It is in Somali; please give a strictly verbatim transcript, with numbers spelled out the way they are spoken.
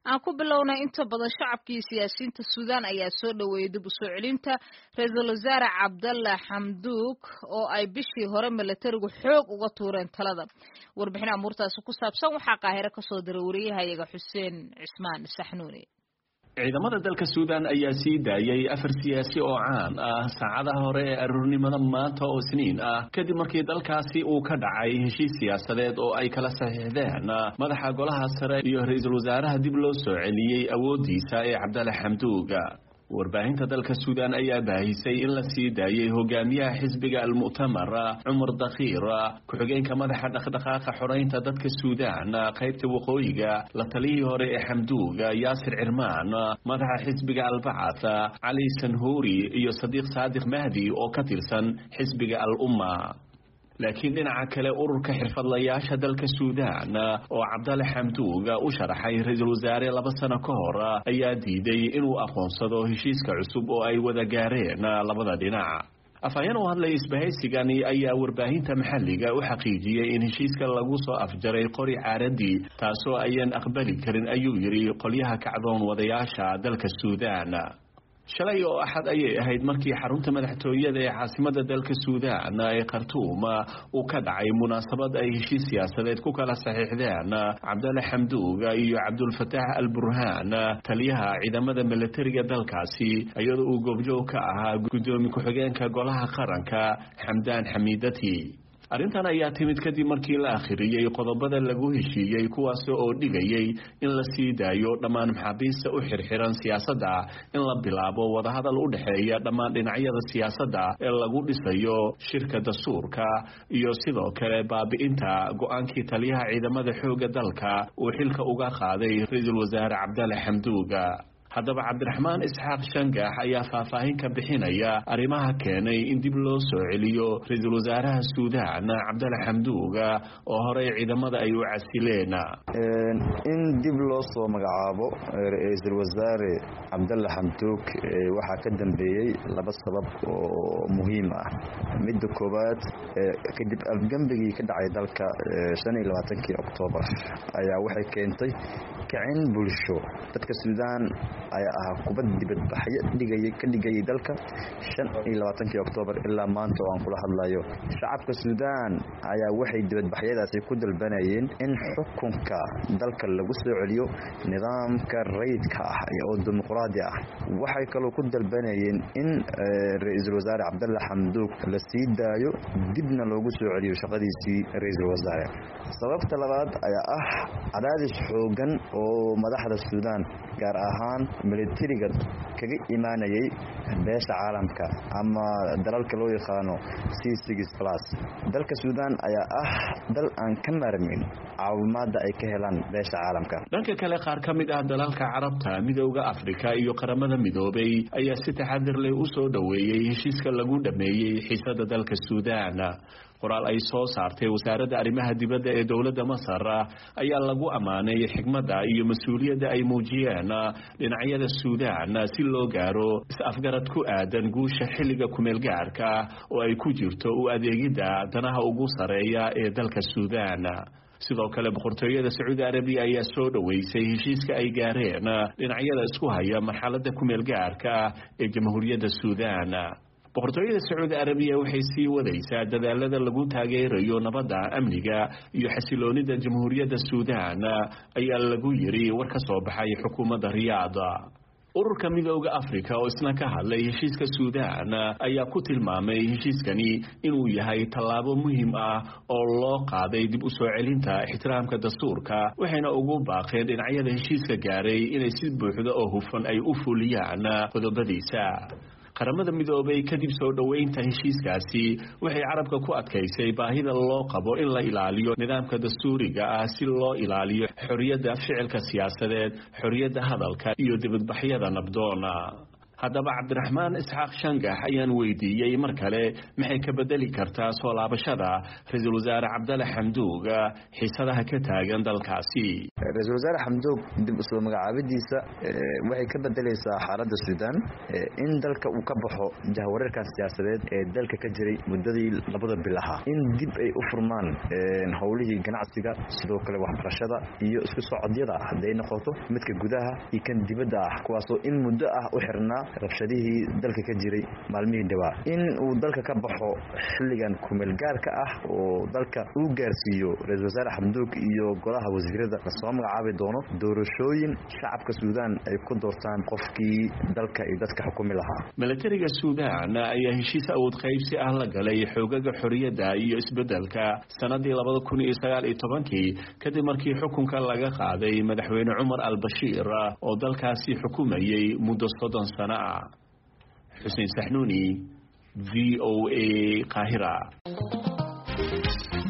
aan ku bilownay inta badan shacabkii siyaasiyiinta Suudaan ayaa soo dhaweeyay dib u soo celinta Ra'iisul Wasaare Cabdalla Hamdok oo ay bishii hore militarigu xoog uga tuureen talada. Warbixin amuurtaas ku saabsan waxaa Qaahire ka soo diray wariyahayaga Xuseen Cismaan Saxnuuni. ciidamada dalka Suudaan ayaa sii daayay afar siyaasi oo caan ah saacadaha hore ee aroornimada maanta oo Isniin ah kadib markii dalkaasi uu ka dhacay heshiis siyaasadeed oo ay kala saxiixdeen madaxa golaha sare iyo ra'iisul wasaaraha dib loo soo celiyay awoodiisa ee Cabdalla Hamdok. warbaahinta dalka Suudaan ayaa baahisay in la sii daayay hogaamiyaha xisbiga al-Mu'tamar Umar Dakhiir ku-xigeenka madaxa dhaqdhaqaaqa xoreynta dadka Suudaan qaybta waqooyiga la taliyay hore ee Hamdok Yaasir Cirmaan madaxa xisbiga al-Bacth Ali Sanhuri iyo Sadiq Sadiq Mahdi oo ka tirsan xisbiga al-Umma. laakiin dhinaca kale ururka xirfadlayaasha dalka Suudaan oo Cabdalla Hamdok u sharaxay ra'iisul wasaare laba sano ka hor ayaa diiday inuu aqoonsado heshiiska cusub oo ay wada gaareen labada dhinac. afhayeen oo hadlay isbahaysigani ayaa warbaahinta maxalliga u xaqiijiyay in heshiiska lagu soo afjaray qori caaradii taasoo ayaan aqbali karin ayuu yiri qolyaha kacdoon wadayaasha dalka Suudaan. shalay oo axad ayay ahayd markii xarunta madaxtooyada ee caasimada dalka Suudaan ee Khartoum uu ka dhacay munaasabad ay heshiis siyaasadeed ku kala saxiixdeen Cabdalla Hamdok iyo Abdul Fattah al-Burhan taliyaha ciidamada militariga dalkaasi iyadoo uu goobjoog ka ahaa gudoomiye ku-xigeenka golaha qaranka Hamdan Hamidati. arrintan ayaa timid kadib markii la akhriyay qodobada lagu heshiiyay kuwaas oo dhigayay in la sii daayo dhammaan maxaabiista u xirxiran siyaasadda in la bilaabo wadahadal u dhaxeeya dhammaan dhinacyada siyaasadda ee lagu dhisayo shirka dastuurka iyo sidoo kale baabi'inta go'aankii taliyaha ciidamada xoogga dalka uu xilka uga qaaday ra'iisul wasaare Cabdalla Hamdok. haddaba Cabdiraxmaan Isxaaq Shangax ayaa faahfaahin ka bixinaya arrimaha keenay in dib loo soo celiyo ra'iisul wasaaraha Suudaan Cabdalla Hamdok oo hore ciidamada ay u casileen. in dib loo soo magacaabo ra'iisul wasaare Cabdalla Hamdok waxaa ka dambeeyay laba sabab oo muhiim ah. midda koowaad kadib afgambigii ka dhacay dalka shan iyo labaatankii Oktoobar ayaa waxay keentay kicin bulsho. dadka Suudaan ayaa ah kubad dibadbaxyo dhigay ka dhigay dalka shan iyo labaatankii Oktoobar ilaa maanta oo aan kula hadlayo. shacabka Suudaan ayaa waxay dibadbaxyadaasi ku dalbanayeen in xukunka dalka lagu soo celiyo nidaamka rayidka ah oo dimuqraadi ah. waxay kaloo ku dalbanayeen in ra'iisul wasaare Cabdalla Hamdok la sii daayo dibna loogu soo celiyo shaqadiisii ra'iisul wasaare. sababta labaad ayaa ah cadaadis xoogan oo madaxda Suudaan gaar ahaan militariga kaga imaanayay beesha caalamka ama dalalka loo yaqaano C six plus. dalka Suudaan ayaa ah dal aan ka maarmin caawimaada ay ka helaan beesha caalamka. dhanka kale qaar ka mid ah dalalka Carabta, Midowga Afrika iyo qaramada midoobay ayaa si taxadir leh u soo dhaweeyay heshiiska lagu dhameeyay xiisada dalka Suudaan. qoraal ay soo saartay wasaaradda arrimaha dibadda ee dowladda Masar ayaa lagu amaanay xigmadda iyo mas'uuliyadda ay muujiyeen dhinacyada Suudaan si loo gaaro is-afgarad ku aadan guusha xilliga kumeel gaarka oo ay ku jirto u adeegidda danaha ugu sareeya ee dalka Suudaan. sidoo kale boqortooyada Sacuudi Arabiya ayaa soo dhaweysay heshiiska ay gaareen dhinacyada isku haya marxaladda kumeel gaarka ee jamhuuriyadda Suudaan. boqortooyada Sacuudi Arabiya waxay sii wadaysaa dadaalada lagu taageerayo nabadda, amniga iyo xasiloonida jamhuuriyadda Suudaan ayaa lagu yiri war ka soo baxay xukuumadda Riyaad. ururka Midowga Afrika oo isna ka hadlay heshiiska Suudaan ayaa ku tilmaamay heshiiskani inuu yahay tallaabo muhiim ah oo loo qaaday dib u soo celinta ixtiraamka dastuurka waxayna ugu baaqeen dhinacyada heshiiska gaaray inay si buuxda oo hufan ay u fuliyaan qodobadiisa. qaramada midoobay kadib soo dhaweynta heshiiskaasi waxay carabka ku adkaysay baahida loo qabo in la ilaaliyo nidaamka dastuuriga ah si loo ilaaliyo xorriyadda ficilka siyaasadeed, xorriyadda hadalka iyo dibadbaxyada nabdoona. haddaba cabdiraxmaan isxaaq shangax ayaan weydiiyey mar kale maxay ka bedeli kartaa soo laabashada ra-iisul wasaare cabdalle xamduug xiisadaha ka taagan dalkaasi. ra-iisul wasaare xamduug dib usoo magacaabadiisa waxay ka bedelaysaa xaaladda suudaan in dalka uu ka baxo jahwareerkan siyaasadeed ee dalka ka jiray muddadii labada bil ahaa, in dib ay u furmaan howlihii ganacsiga, sidoo kale waxbarashada iyo isku socodyada hadday noqoto midka gudaha iyo kan dibadda ah, kuwaasoo in muddo ah u xirnaa rabshadihii dalka ka jiray maalmihii dhawaa, in uu dalka ka baxo xilligan kumeel gaarka ah oo dalka uu gaarsiiyo ra-iisul wasaare xamduug iyo golaha wasiirada lasoo magacaabi doono doorashooyin shacabka suudaan ay ku doortaan qofkii dalka iyo dadka xukumi lahaa. milatariga suudaan ayaa heshiis awood qaybsi ah la galay xoogaga xorriyadda iyo isbeddelka sanadii labada kun iyo sagaal iyo tobankii kadib markii xukunka laga qaaday madaxweyne cumar al-bashiir oo dalkaasi xukumayay muddo soddon sano ah. xuseen saxnuuni, V O A, Qaahira.